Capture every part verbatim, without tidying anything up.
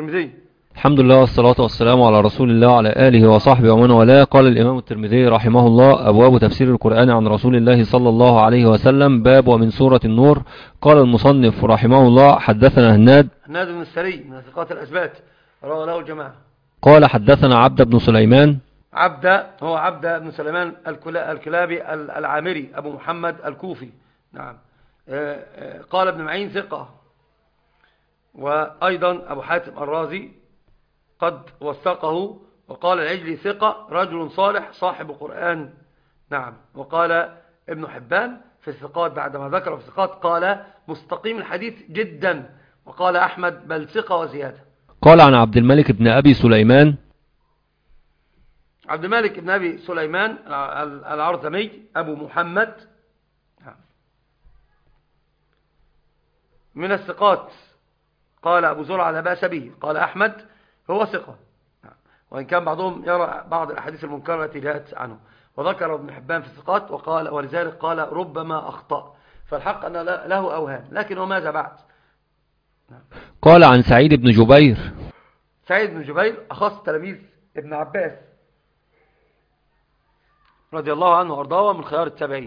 الترمذي. الحمد لله والصلاة والسلام على رسول الله وعلى آله وصحبه ومن والاه. قال الإمام الترمذي رحمه الله: أبواب تفسير القرآن عن رسول الله صلى الله عليه وسلم. باب ومن سورة النور. قال المصنف رحمه الله: حدثنا هناد هناد بن السري من ثقات الأثبات، رواه له الجماعة. قال حدثنا عبد بن سليمان. عبد هو عبد بن سليمان الكلابي العامري أبو محمد الكوفي. نعم. قال ابن معين ثقة، وأيضا أبو حاتم الرازي قد وثقه، وقال العجلي ثقة رجل صالح صاحب قرآن. نعم. وقال ابن حبان في الثقات بعدما ذكر في الثقات قال مستقيم الحديث جدا، وقال أحمد بل ثقة وزيادة. قال عن عبد الملك بن أبي سليمان. عبد الملك بن أبي سليمان العرزمي أبو محمد من الثقات. قال أبو زرعة لا بأس به. قال أحمد هو ثقة، وإن كان بعضهم يرى بعض الأحاديث المنكرة التي جاءت عنه. وذكر ابن حبان في الثقات وقال ولذلك قال ربما أخطأ، فالحق أن له أوهام، لكن وماذا بعد. قال عن سعيد بن جبير. سعيد بن جبير أخص تلاميذ ابن عباس رضي الله عنه وأرضاه من خيار التابعين.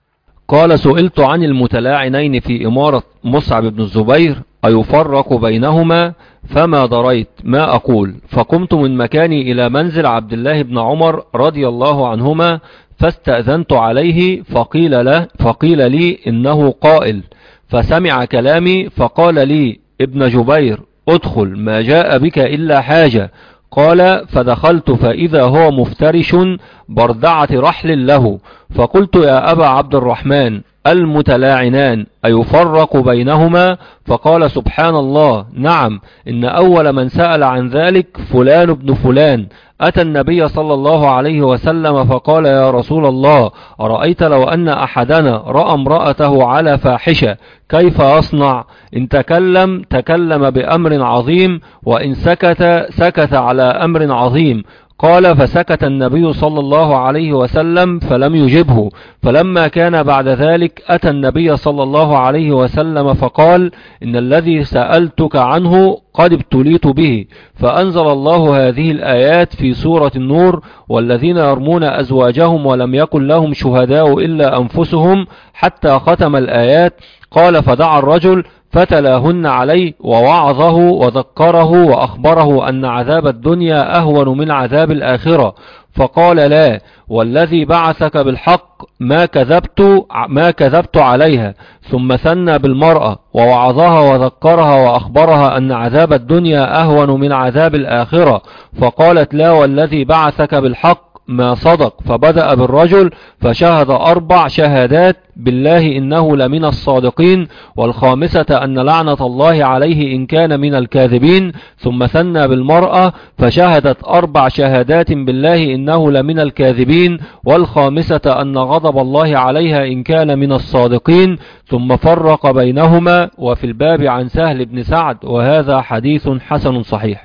قال سئلت عن المتلاعنين في إمارة مصعب بن الزبير أيفرق بينهما فما دريت ما أقول، فقمت من مكاني إلى منزل عبد الله بن عمر رضي الله عنهما فاستأذنت عليه، فقيل, له فقيل لي إنه قائل، فسمع كلامي فقال لي ابن جبير ادخل ما جاء بك إلا حاجة. قال فدخلت فإذا هو مفترش بردعة رحل له، فقلت يا أبا عبد الرحمن المتلاعنان أيفرق بينهما؟ فقال سبحان الله نعم، إن أول من سأل عن ذلك فلان ابن فلان أتى النبي صلى الله عليه وسلم فقال يا رسول الله أرأيت لو أن أحدنا رأى امرأته على فاحشة كيف أصنع؟ إن تكلم تكلم بأمر عظيم، وإن سكت سكت على أمر عظيم. قال فسكت النبي صلى الله عليه وسلم فلم يجبه. فلما كان بعد ذلك أتى النبي صلى الله عليه وسلم فقال إن الذي سألتك عنه قد ابتليت به، فأنزل الله هذه الآيات في سورة النور: والذين يرمون أزواجهم ولم يكن لهم شهداء إلا أنفسهم، حتى ختم الآيات. قال فدعا الرجل فتلاهن عليه ووعظه وذكره وأخبره أن عذاب الدنيا أهون من عذاب الآخرة، فقال لا والذي بعثك بالحق ما كذبت ما كذبت عليها. ثم ثنى بالمرأة ووعظها وذكرها وأخبرها أن عذاب الدنيا أهون من عذاب الآخرة، فقالت لا والذي بعثك بالحق ما صدق. فبدأ بالرجل فشهد أربع شهادات بالله إنه لمن الصادقين، والخامسة أن لعنة الله عليه إن كان من الكاذبين. ثم ثنى بالمرأة فشهدت أربع شهادات بالله إنه لمن الكاذبين، والخامسة أن غضب الله عليها إن كان من الصادقين. ثم فرق بينهما. وفي الباب عن سهل بن سعد، وهذا حديث حسن صحيح.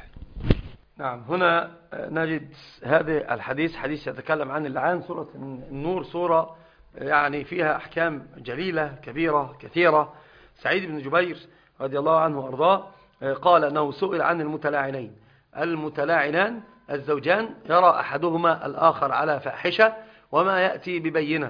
نعم. هنا نجد هذا الحديث حديث يتكلم عن اللعان. سورة النور سورة يعني فيها أحكام جليلة كبيرة كثيرة. سعيد بن جبير رضي الله عنه وأرضاه قال أنه سئل عن المتلاعنين. المتلاعنان الزوجان يرى أحدهما الآخر على فاحشة وما يأتي ببينة،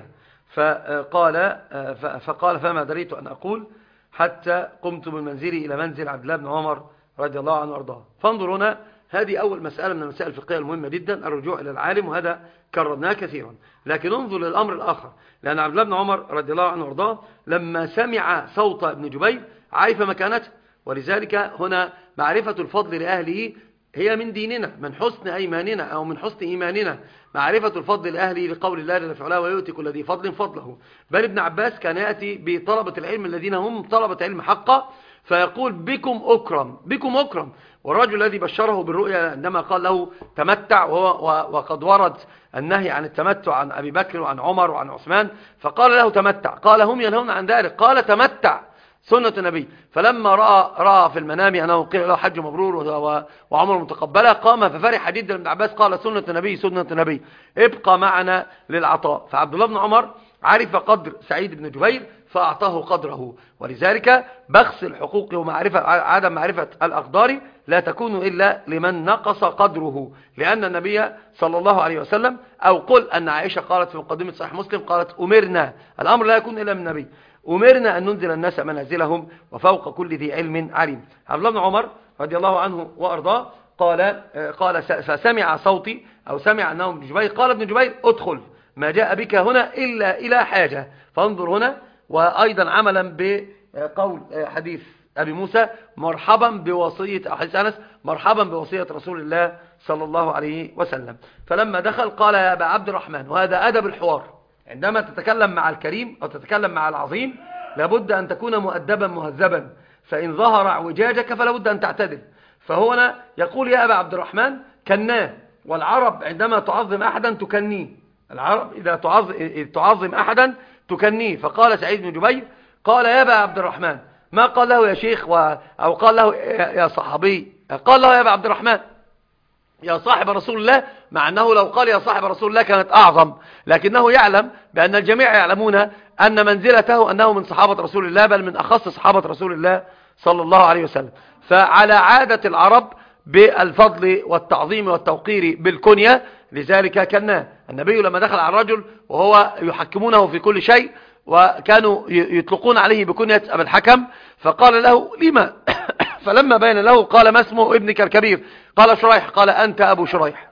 فقال فقال فما دريت أن أقول حتى قمت من منزلي إلى منزل عبد الله بن عمر رضي الله عنه وأرضاه. فانظروا هنا، هذه أول مسألة من المسائل الفقهية المهمة جدا، الرجوع إلى العالم، وهذا كررناه كثيرا. لكن انظر للأمر الآخر، لأن عبد الله بن عمر رضي الله عنه وارضاه لما سمع صوت ابن جبير عرف مكانته، ولذلك هنا معرفة الفضل لأهله هي من ديننا، من حسن أيماننا أو من حسن إيماننا معرفة الفضل لأهله، لقول الله جل وعلا ويؤتي كل ذي فضل فضله. بل ابن عباس كان يأتي بطلبة العلم الذين هم طلبة علم حقا فيقول بكم أكرم بكم أكرم. والرجل الذي بشره بالرؤيا عندما قال له تمتع، وقد ورد النهي عن التمتع عن أبي بكر وعن عمر وعن عثمان، فقال له تمتع، قال هم ينهون عن ذلك، قال تمتع سنة النبي. فلما رأى, رأى في المنام أنه قيل له حج مبرور وعمر متقبلة قام ففرح جدا. ابن عباس قال سنة النبي سنة النبي ابقى معنا للعطاء. فعبد الله بن عمر عرف قدر سعيد بن جبير فأعطاه قدره. ولذلك بخس الحقوق ومعرفة عدم معرفة الأقدار لا تكون إلا لمن نقص قدره، لأن النبي صلى الله عليه وسلم، أو قل أن عائشة قالت في مقدمة صحيح مسلم، قالت أمرنا، الأمر لا يكون إلا من النبي، أمرنا أن ننزل الناس منازلهم وفوق كل ذي علم عليم. عبد الله بن عمر رضي الله عنه وأرضاه قال قال فسمع صوتي، أو سمع أنه ابن جبير، قال ابن جبير ادخل، ما جاء بك هنا إلا إلى حاجة. فانظر هنا. وأيضا عملا بقول حديث أبي موسى مرحبا بوصية، أو حديث أنس مرحبا بوصية رسول الله صلى الله عليه وسلم. فلما دخل قال يا أبا عبد الرحمن، وهذا أدب الحوار، عندما تتكلم مع الكريم أو تتكلم مع العظيم لابد أن تكون مؤدبا مهذبا، فإن ظهر اعوجاجك فلابد أن تعتدل. فهنا يقول يا أبا عبد الرحمن كناه، والعرب عندما تعظم أحدا تكنيه، العرب إذا تعظم, إذا تعظم أحدا تكنيه. فقال سعيد بن جبير قال يا أبا عبد الرحمن، ما قال له يا شيخ و... أو قال له يا صحابي، قال له يا أبا عبد الرحمن يا صاحب رسول الله، مع أنه لو قال يا صاحب رسول الله كانت أعظم، لكنه يعلم بأن الجميع يعلمون أن منزلته أنه من صحابة رسول الله، بل من أخص صحابة رسول الله صلى الله عليه وسلم. فعلى عادة العرب بالفضل والتعظيم والتوقير بالكنية، لذلك كان النبي لما دخل على الرجل وهو يحكمونه في كل شيء وكانوا يطلقون عليه بكنية أبا الحكم، فقال له لما فلما بين له قال ما اسمه ابنك الكبير؟ قال شريح. قال أنت أبو شريح.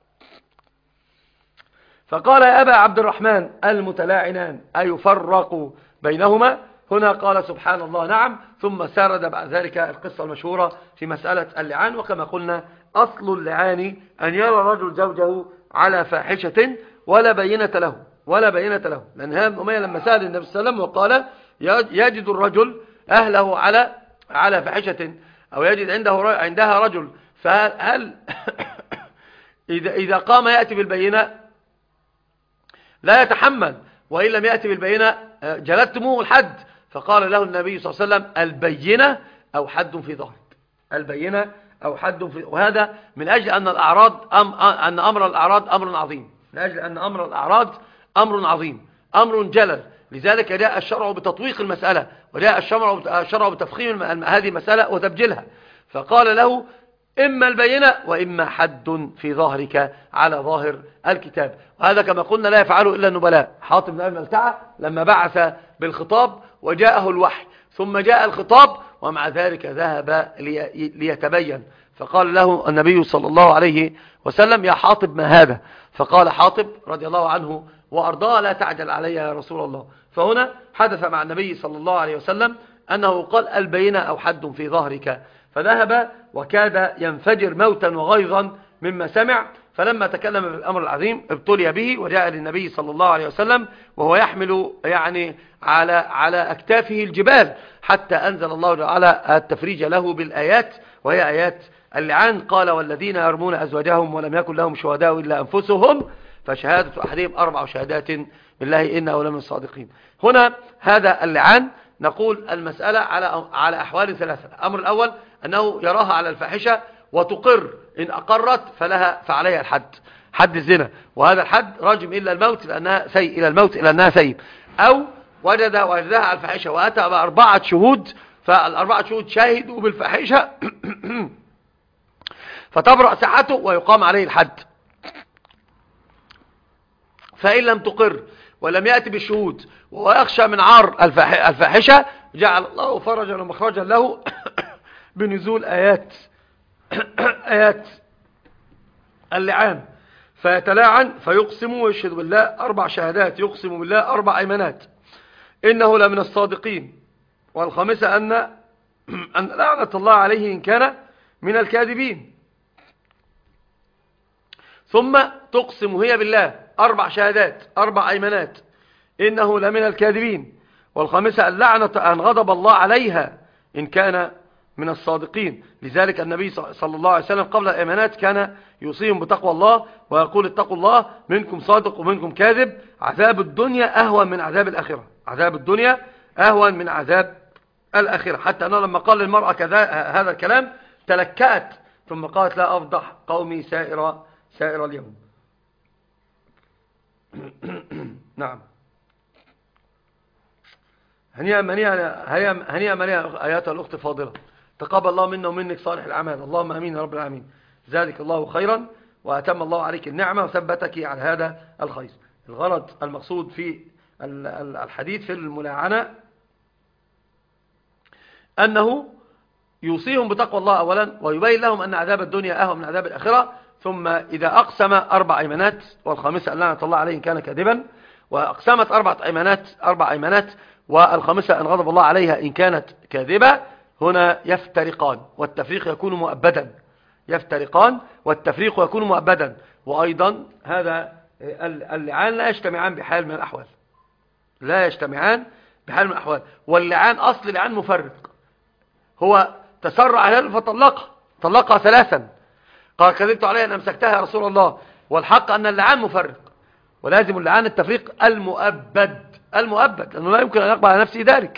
فقال يا أبا عبد الرحمن المتلاعنان أيفرق بينهما؟ هنا قال سبحان الله نعم، ثم سرد بعد ذلك القصة المشهورة في مسألة اللعان. وكما قلنا أصل اللعان أن يرى رجل زوجه على فاحشة ولا بينة له، ولا بينة له، لأن هذا أمية لما سأل النبي صلى الله عليه وسلم وقال يجد الرجل أهله على على فاحشة، أو يجد عنده عندها رجل، فهل إذا إذا قام يأتي بالبينة لا يتحمل، وإن لم يأتي بالبينة جلدتموه الحد. فقال له النبي صلى الله عليه وسلم البينة أو حد في ظهرك، البينة أو حد في، وهذا من أجل أن الأعراض أم أن أمر الأعراض أمر عظيم، من أجل أن أمر الأعراض أمر عظيم، أمر جلل. لذلك جاء الشرع بتطويق المسألة، وجاء الشرع بتفخيم هذه المسألة وتبجلها. فقال له إما البينة وإما حد في ظهرك على ظاهر الكتاب. وهذا كما قلنا لا يفعله إلا النبلاء. حاطب بن أبي بلتعة لما بعث بالخطاب وجاءه الوحي ثم جاء الخطاب ومع ذلك ذهب ليتبين، فقال له النبي صلى الله عليه وسلم يا حاطب ما هذا؟ فقال حاطب رضي الله عنه وأرضاه لا تعجل علي يا رسول الله. فهنا حدث مع النبي صلى الله عليه وسلم أنه قال البينة أو حد في ظهرك، فذهب وكاد ينفجر موتا وغيظا مما سمع. فلما تكلم بالأمر العظيم ابتلي به وجاء للنبي صلى الله عليه وسلم وهو يحمل يعني على على أكتافه الجبال، حتى أنزل الله تعالى التفريج له بالآيات، وهي آيات اللعان. قال والذين يرمون أزواجهم ولم يكن لهم شهداء إلا أنفسهم فشهادة أحدهم أربع شهادات بالله إنه لمن الصادقين. هنا هذا اللعان نقول المسألة على على أحوال ثلاثة. الأمر الأول أنه يراها على الفاحشة وتقر، إن أقرت فلها فعليها الحد، حد الزنا، وهذا الحد راجم إلا الموت لأنها سيء إلى الموت إلى أنها سيء. أو وجد وجدها على الفاحشة وأتى بأربعة شهود، فالأربعة شهود شاهدوا بالفاحشة فتبرأ ساحته ويقام عليه الحد. فإن لم تقر ولم يأتي بالشهود وهو يخشى من عار الفاحشة جعل الله فرجا ومخرجا له بنزول آيات آيات اللعان، فيتلاعن فيقسم ويشهد بالله أربع شهادات، يقسم بالله أربع أيمانات إنه لمن الصادقين، والخامسة أن أن لعنة الله عليه إن كان من الكاذبين. ثم تقسم هي بالله أربع شهادات أربع أيمانات إنه لمن الكاذبين، والخامسة اللعنة أن غضب الله عليها إن كان من الصادقين. لذلك النبي صلى الله عليه وسلم قبل الأيمانات كان يوصيهم بتقوى الله ويقول اتقوا الله منكم صادق ومنكم كاذب، عذاب الدنيا أهون من عذاب الآخرة، عذاب الدنيا أهون من عذاب الآخرة. حتى أنه لما قال للمرأة كذا هذا الكلام تلكأت ثم قالت لا أفضح قومي سائر سائر اليوم. نعم. هنيئا هنيئا هنيئا مريئا اياتها الاخت الفاضله، تقبل الله منا ومنك صالح الاعمال، اللهم امين يا رب العالمين. زادك الله خيرا واتم الله عليك النعمه وثبتك على هذا الخير. الغرض المقصود في الحديث في الملاعنه انه يوصيهم بتقوى الله اولا، ويبين لهم ان عذاب الدنيا اهون من عذاب الاخره. ثم اذا اقسم اربع ايمانات والخامسه ان لعنه الله عليه ان كان كاذبا، واقسمت اربع ايمانات اربع ايمانات والخامسة أن غضب الله عليها إن كانت كاذبة، هنا يفترقان والتفريق يكون مؤبدا، يفترقان والتفريق يكون مؤبدا. وأيضا هذا اللعان لا يجتمعان بحال من الأحوال، لا يجتمعان بحال من الأحوال. واللعان أصل لعان مفرق، هو تسرع عليها فطلقها طلقها ثلاثا، قال كذبت عليها أن أمسكتها يا رسول الله، والحق أن اللعان مفرق، ولازم اللعان التفريق المؤبد المؤبد، لأنه لا يمكن أن يقبل على نفسه ذلك.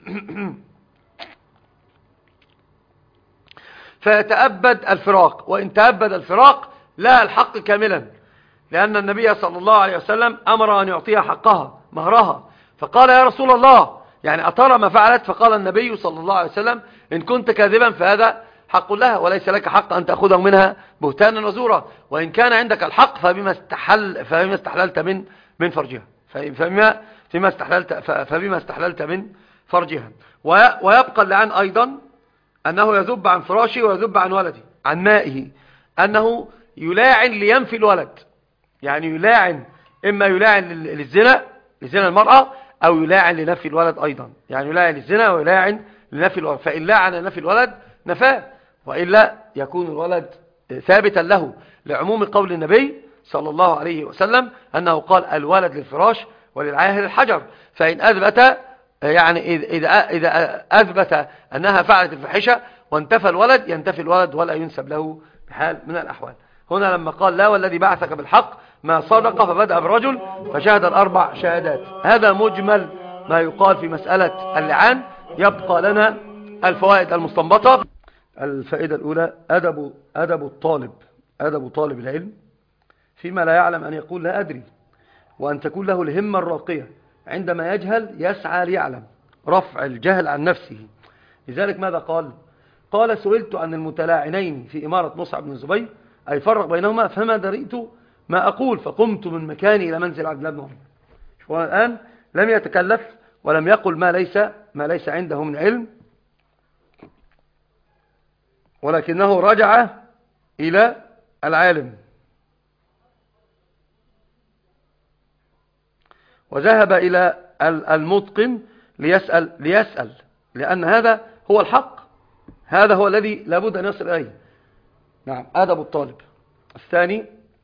فيتأبد الفراق، وإن تأبد الفراق لا الحق كاملا، لأن النبي صلى الله عليه وسلم أمر أن يعطيها حقها مهرها، فقال يا رسول الله يعني أترى ما فعلت؟ فقال النبي صلى الله عليه وسلم إن كنت كاذبا فهذا حق لها، وليس لك حق أن تأخذه منها بهتانا وزورا، وإن كان عندك الحق فبما استحل فبما استحللت من من فرجها، فبما فيما استحللت فبما استحللت من فرجها. ويبقى اللعان أيضا أنه يذب عن فراشه ويذب عن ولده عن مائه، أنه يلاعن لينفي الولد، يعني يلاعن إما يلاعن للزنا لزنا المرأة أو يلاعن لنفي الولد أيضا، يعني يلاعن للزنا ويلاعن لنفي الولد، فإن لاعن لنفي الولد نفاه، وإلا يكون الولد ثابتا له، لعموم قول النبي صلى الله عليه وسلم أنه قال الولد للفراش وللعاهر الحجر. فإن أثبت يعني إذا إذا أثبت أنها فعلت الفاحشة وانتفى الولد ينتفي الولد ولا ينسب له بحال من الأحوال. هنا لما قال لا والذي بعثك بالحق ما صدق، فبدأ بالرجل فشهد الأربع شهادات. هذا مجمل ما يقال في مسألة اللعان. يبقى لنا الفوائد المستنبطة. الفائدة الأولى أدب أدب الطالب أدب طالب العلم فيما لا يعلم أن يقول لا أدري، وأن تكون له الهمة الراقية عندما يجهل يسعى ليعلم، رفع الجهل عن نفسه. لذلك ماذا قال؟ قال سئلت عن المتلاعنين في إمارة مصعب بن الزبير أي فرق بينهما فما دريت ما أقول فقمت من مكاني إلى منزل عبد الله بن عمر. شوفوا الآن لم يتكلف ولم يقل ما ليس ما ليس عنده من علم، ولكنه رجع إلى العالم وذهب إلى المتقن ليسأل ليسأل لأن هذا هو الحق، هذا هو الذي لابد أن يصل إليه. نعم، أدب الطالب. الثاني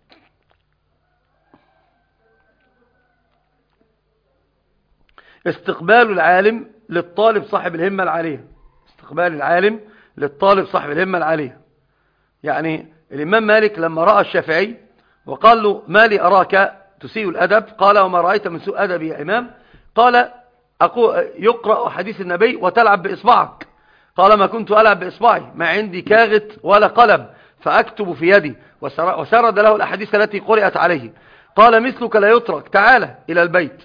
استقبال العالم للطالب صاحب الهمة العالية، استقبال العالم للطالب صاحب الهمة العالية. يعني الإمام مالك لما رأى الشافعي وقال له ما لي أراك تسيء الأدب، قال وما رأيت من سوء أدب يا إمام؟ قال يقرأ حديث النبي وتلعب بإصبعك. قال ما كنت ألعب بإصبعي، ما عندي كاغت ولا قلم فأكتب في يدي، وسرد له الأحاديث التي قرأت عليه. قال مثلك لا يترك، تعال إلى البيت.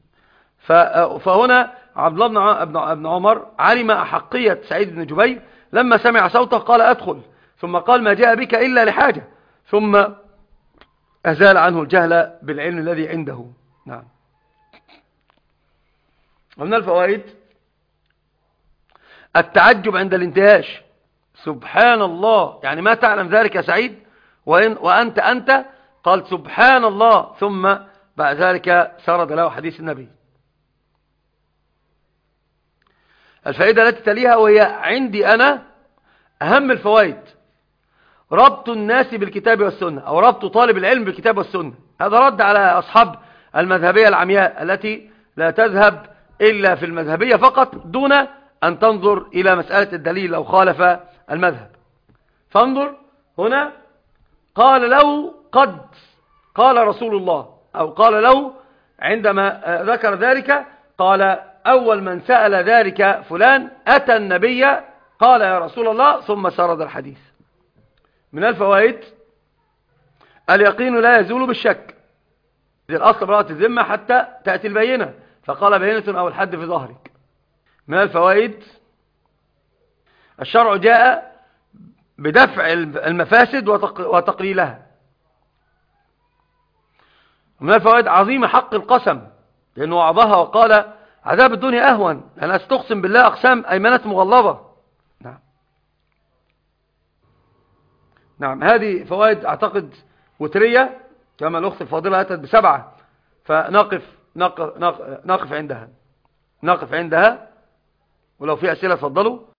فهنا عبد الله بن عمر علم أحقية سعيد بن جبير لما سمع صوته قال أدخل، ثم قال ما جاء بك إلا لحاجة، ثم أزال عنه الجهل بالعلم الذي عنده. نعم. ومن الفوائد التعجب عند الانتهاش، سبحان الله، يعني ما تعلم ذلك يا سعيد وإن وأنت أنت؟ قال سبحان الله، ثم بعد ذلك سرد له حديث النبي. الفائدة التي تليها وهي عندي أنا أهم الفوائد، ربط الناس بالكتاب والسنة، أو ربط طالب العلم بالكتاب والسنة. هذا رد على أصحاب المذهبية العمياء التي لا تذهب إلا في المذهبية فقط دون أن تنظر إلى مسألة الدليل أو خالف المذهب. فانظر هنا قال له قد قال رسول الله، أو قال له عندما ذكر ذلك قال أول من سأل ذلك فلان أتى النبي قال يا رسول الله، ثم سرد الحديث. من الفوائد اليقين لا يزول بالشك، إذ الأصل براءة الذمة حتى تأتي البينة، فقال بينة أو الحد في ظهرك. من الفوائد: الشرع جاء بدفع المفاسد وتقليلها. من الفوائد عظيم حق القسم، لأنه وعظها وقال عذاب الدنيا أهون، لأن أستقسم بالله أقسام أيمنة مغلظة. نعم نعم هذه فوائد أعتقد وترية، كما الأخت الفاضلة أتت بسبعة، فنقف نقف, نقف, نقف عندها نقف عندها ولو في أسئلة تفضلوا.